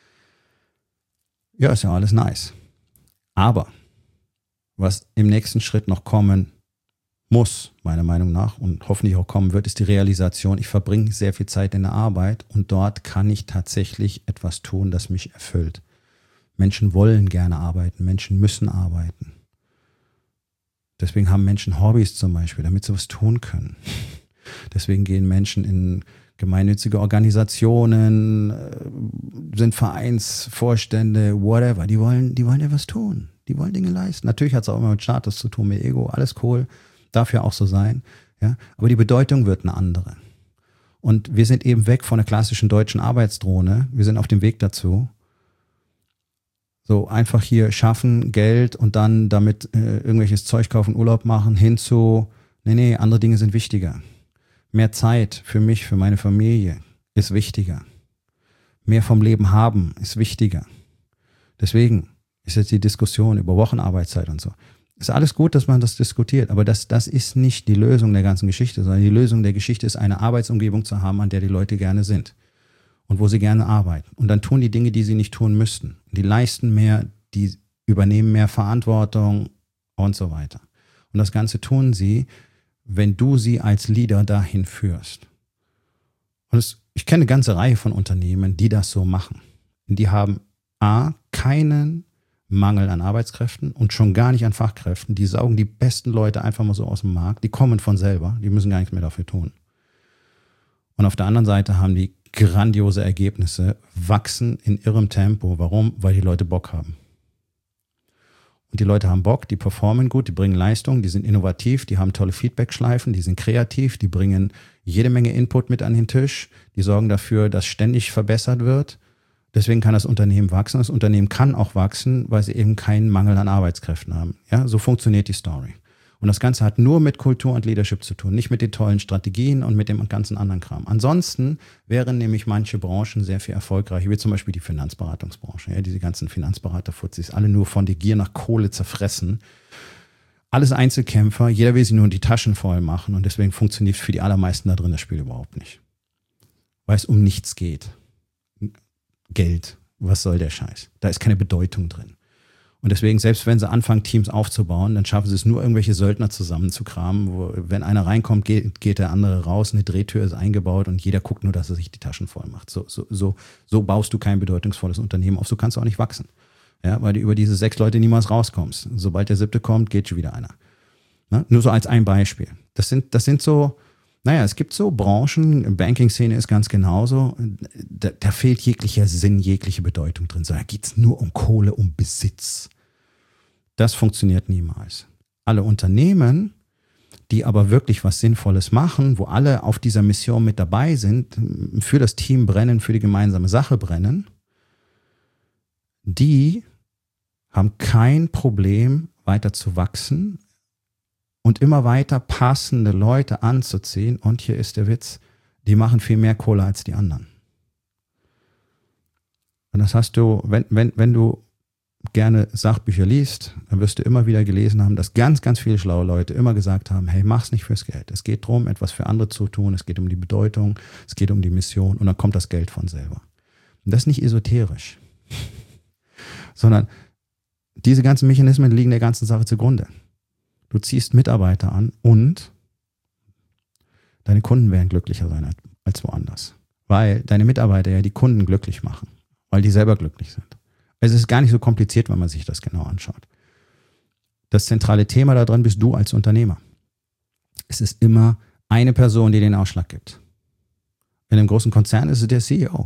Ja, ist ja alles nice. Aber was im nächsten Schritt noch kommen muss, meiner Meinung nach, und hoffentlich auch kommen wird, ist die Realisation, ich verbringe sehr viel Zeit in der Arbeit und dort kann ich tatsächlich etwas tun, das mich erfüllt. Menschen wollen gerne arbeiten, Menschen müssen arbeiten. Deswegen haben Menschen Hobbys zum Beispiel, damit sie was tun können. Deswegen gehen Menschen in gemeinnützige Organisationen, sind Vereinsvorstände, whatever. Die wollen, die wollen ja was tun. Die wollen Dinge leisten. Natürlich hat es auch immer mit Status zu tun, mit Ego, alles cool. Darf ja auch so sein. Ja? Aber die Bedeutung wird eine andere. Und wir sind eben weg von der klassischen deutschen Arbeitsdrohne. Wir sind auf dem Weg dazu. So einfach hier schaffen, Geld und dann damit äh, irgendwelches Zeug kaufen, Urlaub machen, hinzu, nee, nee, andere Dinge sind wichtiger. Mehr Zeit für mich, für meine Familie ist wichtiger. Mehr vom Leben haben ist wichtiger. Deswegen ist jetzt die Diskussion über Wochenarbeitszeit und so. Ist alles gut, dass man das diskutiert, aber das, das ist nicht die Lösung der ganzen Geschichte, sondern die Lösung der Geschichte ist, eine Arbeitsumgebung zu haben, an der die Leute gerne sind und wo sie gerne arbeiten. Und dann tun die Dinge, die sie nicht tun müssten. Die leisten mehr, die übernehmen mehr Verantwortung und so weiter. Und das Ganze tun sie, wenn du sie als Leader dahin führst. Und es, ich kenne eine ganze Reihe von Unternehmen, die das so machen. Die haben A, keinen Mangel an Arbeitskräften und schon gar nicht an Fachkräften. Die saugen die besten Leute einfach mal so aus dem Markt. Die kommen von selber, die müssen gar nichts mehr dafür tun. Und auf der anderen Seite haben die grandiose Ergebnisse, wachsen in irrem Tempo. Warum? Weil die Leute Bock haben. Und die Leute haben Bock, die performen gut, die bringen Leistung, die sind innovativ, die haben tolle Feedback-Schleifen, die sind kreativ, die bringen jede Menge Input mit an den Tisch, die sorgen dafür, dass ständig verbessert wird. Deswegen kann das Unternehmen wachsen. Das Unternehmen kann auch wachsen, weil sie eben keinen Mangel an Arbeitskräften haben. Ja, so funktioniert die Story. Und das Ganze hat nur mit Kultur und Leadership zu tun, nicht mit den tollen Strategien und mit dem ganzen anderen Kram. Ansonsten wären nämlich manche Branchen sehr viel erfolgreicher, wie zum Beispiel die Finanzberatungsbranche. Ja, diese ganzen Finanzberater-Fuzis, alle nur von der Gier nach Kohle zerfressen. Alles Einzelkämpfer, jeder will sich nur die Taschen voll machen und deswegen funktioniert für die allermeisten da drin das Spiel überhaupt nicht. Weil es um nichts geht. Geld, was soll der Scheiß? Da ist keine Bedeutung drin. Und deswegen, selbst wenn sie anfangen, Teams aufzubauen, dann schaffen sie es nur, irgendwelche Söldner zusammenzukramen, wo, wenn einer reinkommt, geht, geht der andere raus, eine Drehtür ist eingebaut und jeder guckt nur, dass er sich die Taschen voll macht. So, so, so, so baust du kein bedeutungsvolles Unternehmen auf, so kannst du auch nicht wachsen. Ja, weil du über diese sechs Leute niemals rauskommst. Sobald der siebte kommt, geht schon wieder einer. Na, nur so als ein Beispiel. Das sind, das sind so, naja, es gibt so Branchen, Banking-Szene ist ganz genauso, da, da fehlt jeglicher Sinn, jegliche Bedeutung drin. So, da geht's nur um Kohle, um Besitz. Das funktioniert niemals. Alle Unternehmen, die aber wirklich was Sinnvolles machen, wo alle auf dieser Mission mit dabei sind, für das Team brennen, für die gemeinsame Sache brennen, die haben kein Problem, weiter zu wachsen und immer weiter passende Leute anzuziehen. Und hier ist der Witz, die machen viel mehr Kohle als die anderen. Und das hast du, wenn, wenn, wenn du gerne Sachbücher liest, dann wirst du immer wieder gelesen haben, dass ganz, ganz viele schlaue Leute immer gesagt haben, hey, mach's nicht fürs Geld. Es geht darum, etwas für andere zu tun. Es geht um die Bedeutung, es geht um die Mission und dann kommt das Geld von selber. Und das ist nicht esoterisch, sondern diese ganzen Mechanismen liegen der ganzen Sache zugrunde. Du ziehst Mitarbeiter an und deine Kunden werden glücklicher sein als woanders. Weil deine Mitarbeiter ja die Kunden glücklich machen, weil die selber glücklich sind. Es ist gar nicht so kompliziert, wenn man sich das genau anschaut. Das zentrale Thema da drin bist du als Unternehmer. Es ist immer eine Person, die den Ausschlag gibt. In einem großen Konzern ist es der C E O.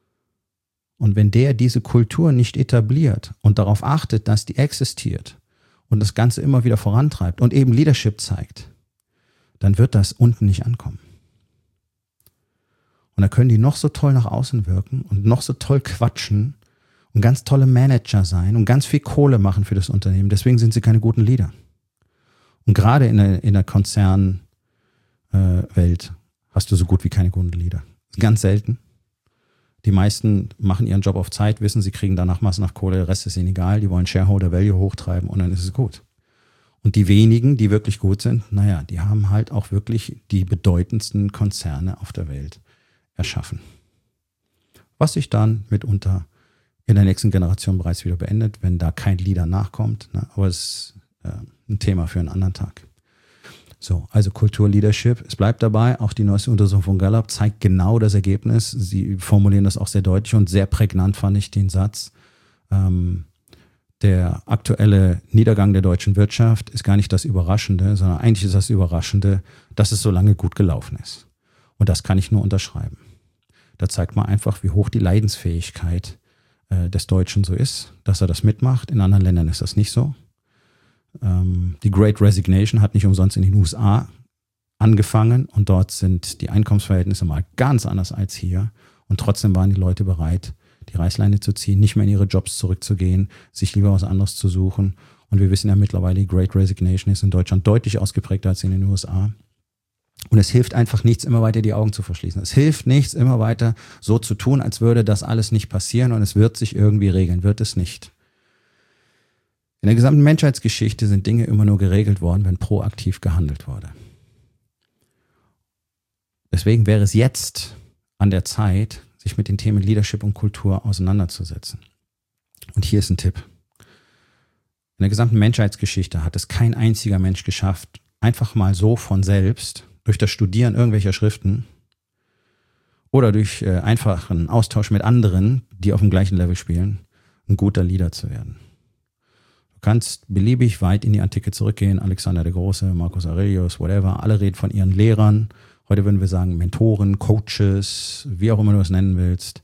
Und wenn der diese Kultur nicht etabliert und darauf achtet, dass die existiert und das Ganze immer wieder vorantreibt und eben Leadership zeigt, dann wird das unten nicht ankommen. Und da können die noch so toll nach außen wirken und noch so toll quatschen und ganz tolle Manager sein und ganz viel Kohle machen für das Unternehmen. Deswegen sind sie keine guten Leader. Und gerade in der, in der Konzernwelt äh, hast du so gut wie keine guten Leader. Ganz selten. Die meisten machen ihren Job auf Zeit, wissen, sie kriegen danach Massen nach Kohle, der Rest ist ihnen egal, die wollen Shareholder Value hochtreiben und dann ist es gut. Und die wenigen, die wirklich gut sind, naja, die haben halt auch wirklich die bedeutendsten Konzerne auf der Welt erschaffen. Was sich dann mitunter in der nächsten Generation bereits wieder beendet, wenn da kein Leader nachkommt. Ne? Aber es ist äh, ein Thema für einen anderen Tag. So, also Kulturleadership, es bleibt dabei, auch die neueste Untersuchung von Gallup zeigt genau das Ergebnis. Sie formulieren das auch sehr deutlich und sehr prägnant, fand ich den Satz. Ähm, der aktuelle Niedergang der deutschen Wirtschaft ist gar nicht das Überraschende, sondern eigentlich ist das Überraschende, dass es so lange gut gelaufen ist. Und das kann ich nur unterschreiben. Da zeigt man einfach, wie hoch die Leidensfähigkeit äh, des Deutschen so ist, dass er das mitmacht. In anderen Ländern ist das nicht so. Ähm, die Great Resignation hat nicht umsonst in den U S A angefangen und dort sind die Einkommensverhältnisse mal ganz anders als hier. Und trotzdem waren die Leute bereit, die Reißleine zu ziehen, nicht mehr in ihre Jobs zurückzugehen, sich lieber was anderes zu suchen. Und wir wissen ja mittlerweile, die Great Resignation ist in Deutschland deutlich ausgeprägter als in den U S A. Und es hilft einfach nichts, immer weiter die Augen zu verschließen. Es hilft nichts, immer weiter so zu tun, als würde das alles nicht passieren und es wird sich irgendwie regeln. Wird es nicht. In der gesamten Menschheitsgeschichte sind Dinge immer nur geregelt worden, wenn proaktiv gehandelt wurde. Deswegen wäre es jetzt an der Zeit, sich mit den Themen Leadership und Kultur auseinanderzusetzen. Und hier ist ein Tipp. In der gesamten Menschheitsgeschichte hat es kein einziger Mensch geschafft, einfach mal so von selbst, durch das Studieren irgendwelcher Schriften oder durch äh, einfachen Austausch mit anderen, die auf dem gleichen Level spielen, ein guter Leader zu werden. Du kannst beliebig weit in die Antike zurückgehen, Alexander der Große, Marcus Aurelius, whatever, alle reden von ihren Lehrern. Heute würden wir sagen Mentoren, Coaches, wie auch immer du es nennen willst.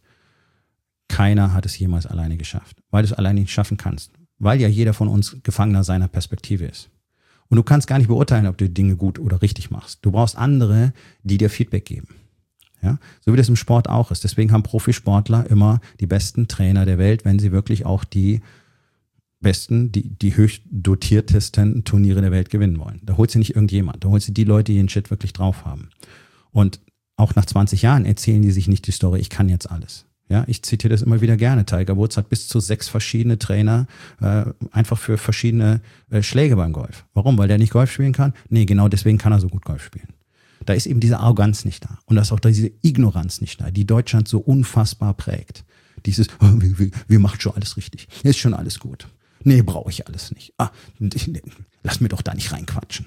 Keiner hat es jemals alleine geschafft, weil du es alleine nicht schaffen kannst, weil ja jeder von uns Gefangener seiner Perspektive ist. Und du kannst gar nicht beurteilen, ob du Dinge gut oder richtig machst. Du brauchst andere, die dir Feedback geben. Ja? So wie das im Sport auch ist. Deswegen haben Profisportler immer die besten Trainer der Welt, wenn sie wirklich auch die besten, die, die höchst dotiertesten Turniere der Welt gewinnen wollen. Da holt sie nicht irgendjemand. Da holt sie die Leute, die den Shit wirklich drauf haben. Und auch nach zwanzig Jahren erzählen die sich nicht die Story, ich kann jetzt alles. Ja, ich zitiere das immer wieder gerne. Tiger Woods hat bis zu sechs verschiedene Trainer äh, einfach für verschiedene äh, Schläge beim Golf. Warum? Weil der nicht Golf spielen kann? Nee, genau deswegen kann er so gut Golf spielen. Da ist eben diese Arroganz nicht da. Und da ist auch diese Ignoranz nicht da, die Deutschland so unfassbar prägt. Dieses, oh, wir, wir, wir machen schon alles richtig. Ist schon alles gut. Nee, brauche ich alles nicht. Ah, lass mir doch da nicht reinquatschen.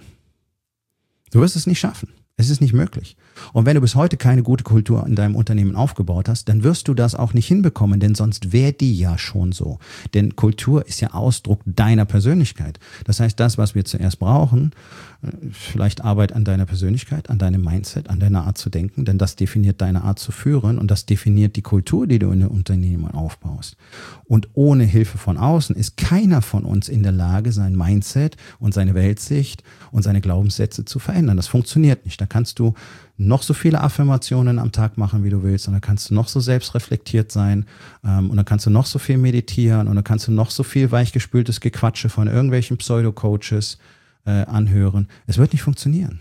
Du wirst es nicht schaffen. Es ist nicht möglich. Und wenn du bis heute keine gute Kultur in deinem Unternehmen aufgebaut hast, dann wirst du das auch nicht hinbekommen, denn sonst wäre die ja schon so. Denn Kultur ist ja Ausdruck deiner Persönlichkeit. Das heißt, das, was wir zuerst brauchen, vielleicht Arbeit an deiner Persönlichkeit, an deinem Mindset, an deiner Art zu denken, denn das definiert deine Art zu führen und das definiert die Kultur, die du in dem Unternehmen aufbaust. Und ohne Hilfe von außen ist keiner von uns in der Lage, sein Mindset und seine Weltsicht und seine Glaubenssätze zu verändern. Das funktioniert nicht. Da kannst du noch so viele Affirmationen am Tag machen, wie du willst, und dann kannst du noch so selbstreflektiert sein, ähm, und dann kannst du noch so viel meditieren und dann kannst du noch so viel weichgespültes Gequatsche von irgendwelchen Pseudo-Coaches äh, anhören. Es wird nicht funktionieren.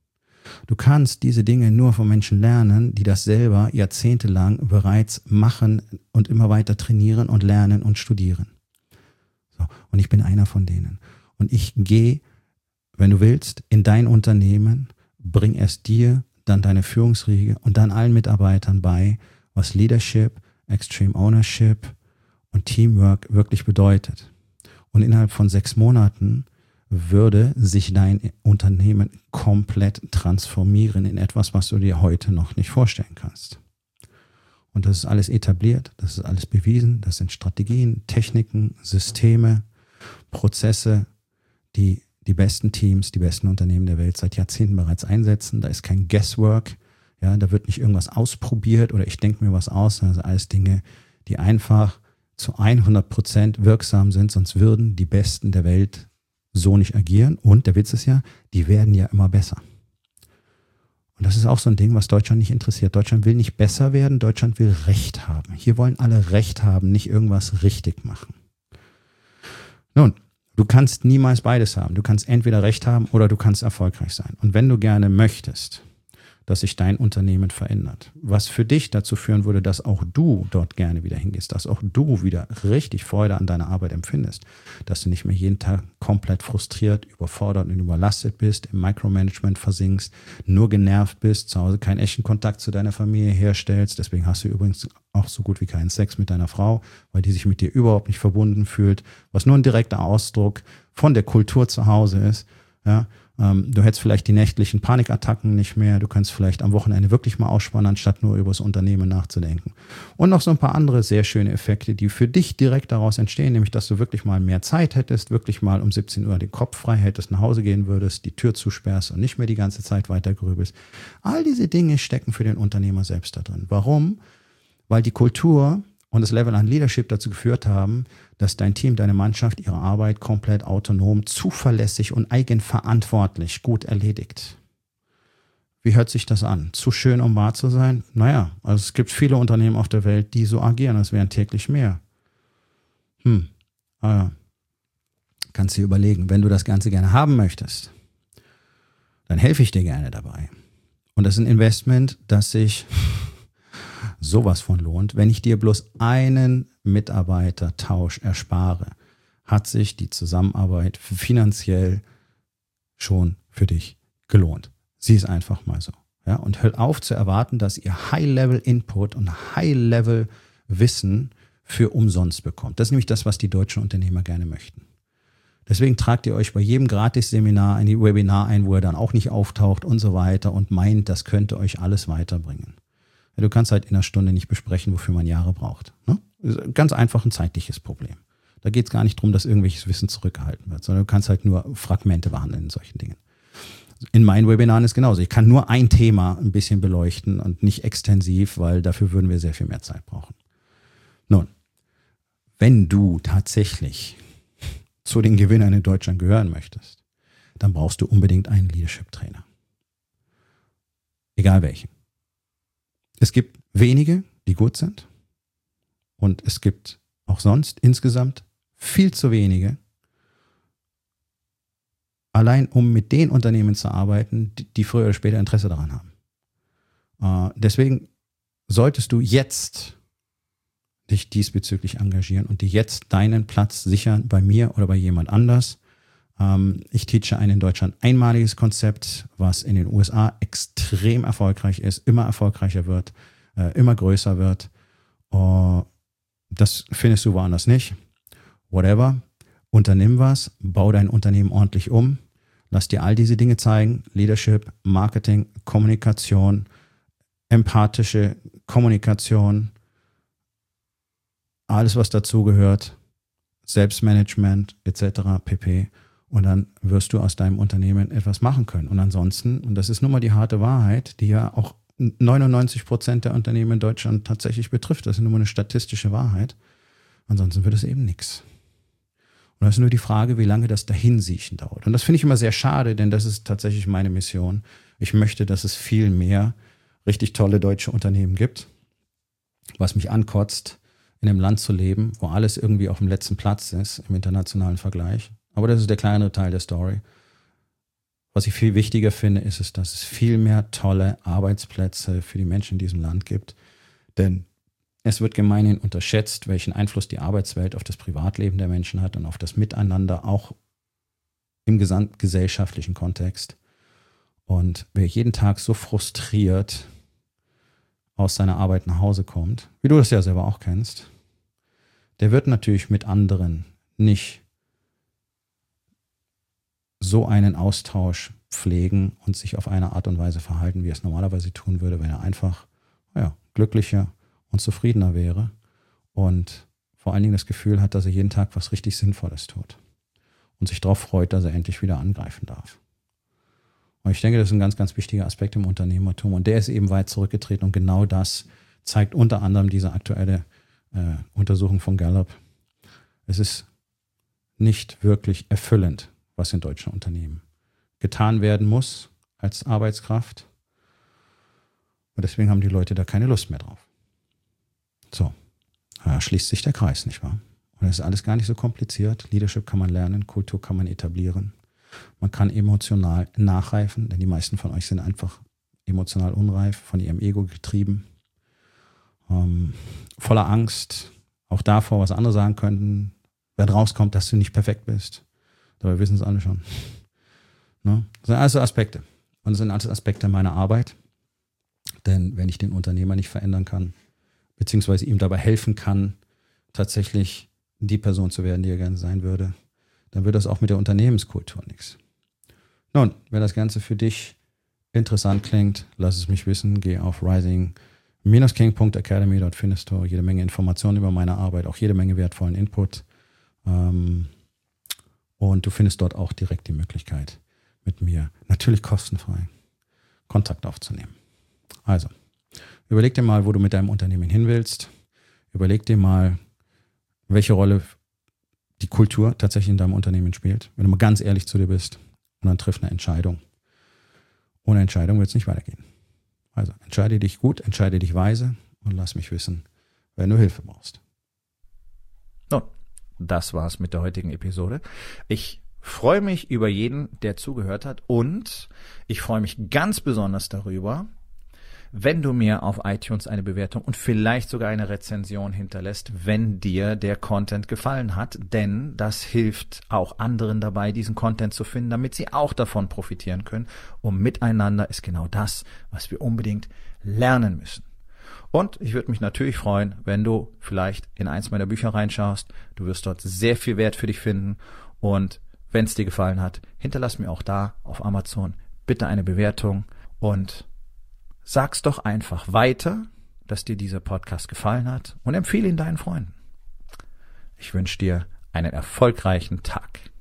Du kannst diese Dinge nur von Menschen lernen, die das selber jahrzehntelang bereits machen und immer weiter trainieren und lernen und studieren. So, und ich bin einer von denen. Und ich gehe, wenn du willst, in dein Unternehmen, bring erst dir, dann deine Führungsriege und dann allen Mitarbeitern bei, was Leadership, Extreme Ownership und Teamwork wirklich bedeutet. Und innerhalb von sechs Monaten würde sich dein Unternehmen komplett transformieren in etwas, was du dir heute noch nicht vorstellen kannst. Und das ist alles etabliert, das ist alles bewiesen, das sind Strategien, Techniken, Systeme, Prozesse, die die besten Teams, die besten Unternehmen der Welt seit Jahrzehnten bereits einsetzen. Da ist kein Guesswork, ja, da wird nicht irgendwas ausprobiert oder ich denke mir was aus, das sind alles Dinge, die einfach zu hundert Prozent wirksam sind, sonst würden die Besten der Welt so nicht agieren. Und der Witz ist ja, die werden ja immer besser. Und das ist auch so ein Ding, was Deutschland nicht interessiert. Deutschland will nicht besser werden, Deutschland will Recht haben. Hier wollen alle Recht haben, nicht irgendwas richtig machen. Nun, du kannst niemals beides haben. Du kannst entweder Recht haben oder du kannst erfolgreich sein. Und wenn du gerne möchtest, dass sich dein Unternehmen verändert, was für dich dazu führen würde, dass auch du dort gerne wieder hingehst, dass auch du wieder richtig Freude an deiner Arbeit empfindest, dass du nicht mehr jeden Tag komplett frustriert, überfordert und überlastet bist, im Micromanagement versinkst, nur genervt bist, zu Hause keinen echten Kontakt zu deiner Familie herstellst. Deswegen hast du übrigens auch so gut wie keinen Sex mit deiner Frau, weil die sich mit dir überhaupt nicht verbunden fühlt, was nur ein direkter Ausdruck von der Kultur zu Hause ist. Ja, ähm, du hättest vielleicht die nächtlichen Panikattacken nicht mehr, du kannst vielleicht am Wochenende wirklich mal ausspannen, anstatt nur über das Unternehmen nachzudenken. Und noch so ein paar andere sehr schöne Effekte, die für dich direkt daraus entstehen, nämlich dass du wirklich mal mehr Zeit hättest, wirklich mal um siebzehn Uhr den Kopf frei hättest, nach Hause gehen würdest, die Tür zusperrst und nicht mehr die ganze Zeit weiter grübelst. All diese Dinge stecken für den Unternehmer selbst da drin. Warum? Weil die Kultur und das Level an Leadership dazu geführt haben, dass dein Team, deine Mannschaft ihre Arbeit komplett autonom, zuverlässig und eigenverantwortlich gut erledigt. Wie hört sich das an? Zu schön, um wahr zu sein? Naja, also es gibt viele Unternehmen auf der Welt, die so agieren, als wären täglich mehr. Hm, ah, kannst du dir überlegen, wenn du das Ganze gerne haben möchtest, dann helfe ich dir gerne dabei. Und das ist ein Investment, das sich sowas von lohnt. Wenn ich dir bloß einen Mitarbeitertausch erspare, hat sich die Zusammenarbeit finanziell schon für dich gelohnt. Sieh es einfach mal so. Ja, und hört auf zu erwarten, dass ihr High-Level-Input und High-Level-Wissen für umsonst bekommt. Das ist nämlich das, was die deutschen Unternehmer gerne möchten. Deswegen tragt ihr euch bei jedem Gratis-Seminar in die Webinar ein, wo er dann auch nicht auftaucht und so weiter und meint, das könnte euch alles weiterbringen. Ja, du kannst halt in einer Stunde nicht besprechen, wofür man Jahre braucht. Ne? Ganz einfach ein zeitliches Problem. Da geht es gar nicht darum, dass irgendwelches Wissen zurückgehalten wird, sondern du kannst halt nur Fragmente behandeln in solchen Dingen. In meinen Webinaren ist genauso. Ich kann nur ein Thema ein bisschen beleuchten und nicht extensiv, weil dafür würden wir sehr viel mehr Zeit brauchen. Nun, wenn du tatsächlich zu den Gewinnern in Deutschland gehören möchtest, dann brauchst du unbedingt einen Leadership-Trainer. Egal welchen. Es gibt wenige, die gut sind. Und es gibt auch sonst insgesamt viel zu wenige, allein um mit den Unternehmen zu arbeiten, die früher oder später Interesse daran haben. Äh, deswegen solltest du jetzt dich diesbezüglich engagieren und dir jetzt deinen Platz sichern bei mir oder bei jemand anders. Ähm, ich teache ein in Deutschland einmaliges Konzept, was in den U S A extrem erfolgreich ist, immer erfolgreicher wird, äh, immer größer wird. Uh, das findest du woanders nicht. Whatever. Unternimm was, bau dein Unternehmen ordentlich um. Lass dir all diese Dinge zeigen. Leadership, Marketing, Kommunikation, empathische Kommunikation, alles, was dazugehört, Selbstmanagement et cetera pp. Und dann wirst du aus deinem Unternehmen etwas machen können. Und ansonsten, und das ist nun mal die harte Wahrheit, die ja auch neunundneunzig Prozent der Unternehmen in Deutschland tatsächlich betrifft, das ist nur mal eine statistische Wahrheit, ansonsten wird es eben nichts. Und das ist nur die Frage, wie lange das Dahinsiechen dauert. Und das finde ich immer sehr schade, denn das ist tatsächlich meine Mission. Ich möchte, dass es viel mehr richtig tolle deutsche Unternehmen gibt, was mich ankotzt, in einem Land zu leben, wo alles irgendwie auf dem letzten Platz ist im internationalen Vergleich. Aber das ist der kleinere Teil der Story. Was ich viel wichtiger finde, ist es, dass es viel mehr tolle Arbeitsplätze für die Menschen in diesem Land gibt. Denn es wird gemeinhin unterschätzt, welchen Einfluss die Arbeitswelt auf das Privatleben der Menschen hat und auf das Miteinander, auch im gesamtgesellschaftlichen Kontext. Und wer jeden Tag so frustriert aus seiner Arbeit nach Hause kommt, wie du das ja selber auch kennst, der wird natürlich mit anderen nicht so einen Austausch pflegen und sich auf eine Art und Weise verhalten, wie er es normalerweise tun würde, wenn er einfach ja, glücklicher und zufriedener wäre und vor allen Dingen das Gefühl hat, dass er jeden Tag was richtig Sinnvolles tut und sich darauf freut, dass er endlich wieder angreifen darf. Und ich denke, das ist ein ganz, ganz wichtiger Aspekt im Unternehmertum und der ist eben weit zurückgetreten und genau das zeigt unter anderem diese aktuelle äh, Untersuchung von Gallup. Es ist nicht wirklich erfüllend, was in deutschen Unternehmen getan werden muss als Arbeitskraft. Und deswegen haben die Leute da keine Lust mehr drauf. So, da schließt sich der Kreis, nicht wahr? Und das ist alles gar nicht so kompliziert. Leadership kann man lernen, Kultur kann man etablieren. Man kann emotional nachreifen, denn die meisten von euch sind einfach emotional unreif, von ihrem Ego getrieben, ähm, voller Angst, auch davor, was andere sagen könnten, wenn rauskommt, dass du nicht perfekt bist. Dabei wissen es alle schon. Ne? Das sind alles so Aspekte. Und das sind alles Aspekte meiner Arbeit. Denn wenn ich den Unternehmer nicht verändern kann, beziehungsweise ihm dabei helfen kann, tatsächlich die Person zu werden, die er gerne sein würde, dann wird das auch mit der Unternehmenskultur nichts. Nun, wenn das Ganze für dich interessant klingt, lass es mich wissen. Geh auf rising dash king punkt academy, dort findest du jede Menge Informationen über meine Arbeit, auch jede Menge wertvollen Input. Und du findest dort auch direkt die Möglichkeit, mit mir natürlich kostenfrei Kontakt aufzunehmen. Also, überleg dir mal, wo du mit deinem Unternehmen hin willst. Überleg dir mal, welche Rolle die Kultur tatsächlich in deinem Unternehmen spielt. Wenn du mal ganz ehrlich zu dir bist und dann triff eine Entscheidung. Ohne Entscheidung wird es nicht weitergehen. Also, entscheide dich gut, entscheide dich weise und lass mich wissen, wenn du Hilfe brauchst. Nun, das war's mit der heutigen Episode. Ich freue mich über jeden, der zugehört hat, und ich freue mich ganz besonders darüber, wenn du mir auf iTunes eine Bewertung und vielleicht sogar eine Rezension hinterlässt, wenn dir der Content gefallen hat, denn das hilft auch anderen dabei, diesen Content zu finden, damit sie auch davon profitieren können. Und miteinander ist genau das, was wir unbedingt lernen müssen. Und ich würde mich natürlich freuen, wenn du vielleicht in eins meiner Bücher reinschaust. Du wirst dort sehr viel Wert für dich finden. Und wenn es dir gefallen hat, hinterlass mir auch da auf Amazon bitte eine Bewertung und sag's doch einfach weiter, dass dir dieser Podcast gefallen hat, und empfehle ihn deinen Freunden. Ich wünsche dir einen erfolgreichen Tag.